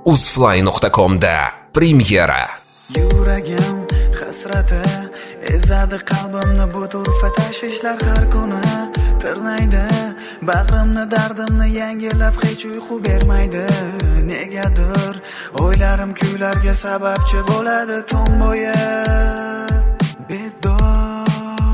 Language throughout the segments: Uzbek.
uzfly.com da premyera. Yuragim hasrati ezadi qalbimni, bu turfa tashvishlar har kuni tirnaydi bag'rimni, dardimni yangilab hech uyqu bermaydi. Negadir o'ylarim kuylarga sababchi bo'ladi tun bo'yi. Bedor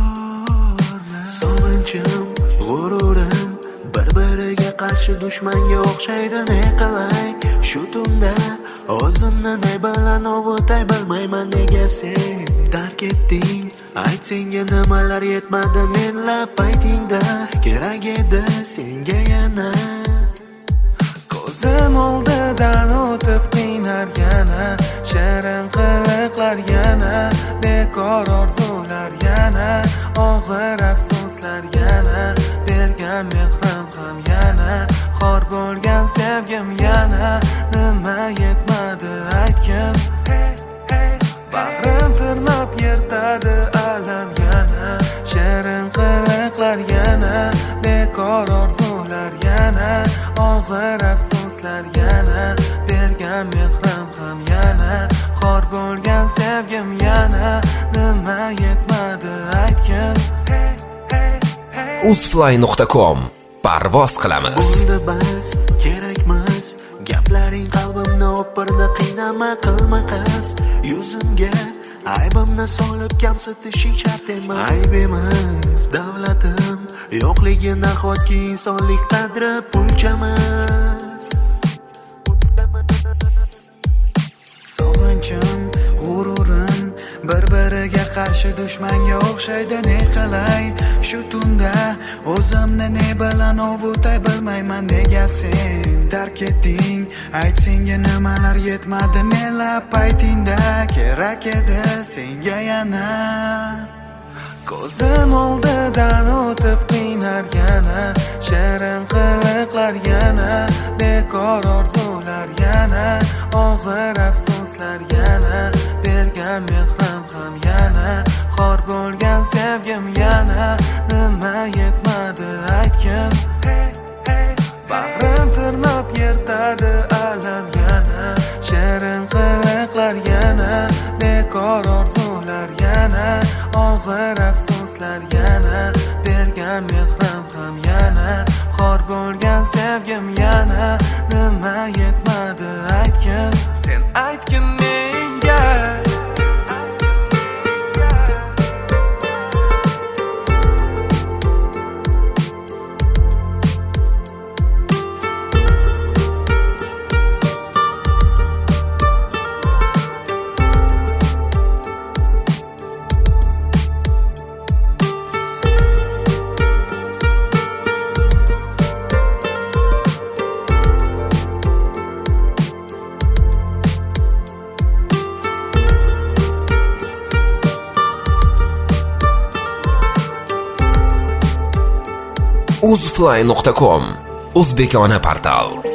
sog'inchim, g'ururim bir-biriga qarshi dushmanga o'xshaydi. Ne qilay shu tunda o'zimni ne bilan ovutay bilmayman. Nega sen tark etding? Ayt, senga nimalar yetmadi menlab paytingda? Kerak edi senga yana. Ko'zim oldidan o'tib qiynar yana, shirin qiliqlar yana, bekor orzular yana, og'ir afsuslar yana, bergan mehrim ham yana, xor bo'lgan sevgim yana. Nima yetmadi aytgin? Bag'rim tirnab yirtadi alam yana, shirin qiliqlar yana, bekor orzular yana, og'ir afsuslar yana, bergan mehrim ham yana, xor bo'lgan sevgim yana. Nima yetmadi aytgin? uzfly.com parvoz qilamiz. Bo'ldi bas, kerakmas gaplaring, qalbimni o'pirdi. Qiynama, qilma qasd yuzimga, aybimni solib kamsitishing shart emas. Ayb emas davlatim yo'qligi, nahotki insonlik qadri pulchamas. Sog'inchim, g'ururim bir-biriga qarshi dushmanga o'xshaydi. Ne qilay shu tunda o'zimni ne bilan ovutay bilmayman. Nega sen tark etding? Ayt, senga nimalar yetmadi menlab paytingda? Kerak edi senga yana. Ko'zim oldidan o'tib qiynar yana, shirin qiliqlar yana, bekor orzular yana, og'ir afsuslar yana, bergan mehrim ham yana, xor bo'lgan sevgim yana. Nima yetmadi aytgin? Bag'rim tirnab yirtadi alam yana, shirin qiliqlar yana, bekor orzular yana, og'ir afsuslar yana, bergan mehrim ham yana, xor bo'lgan sevgim yana. Nima yetmadi aytgin? Sen aytgin menga. uzfly.com o'zbekona portal.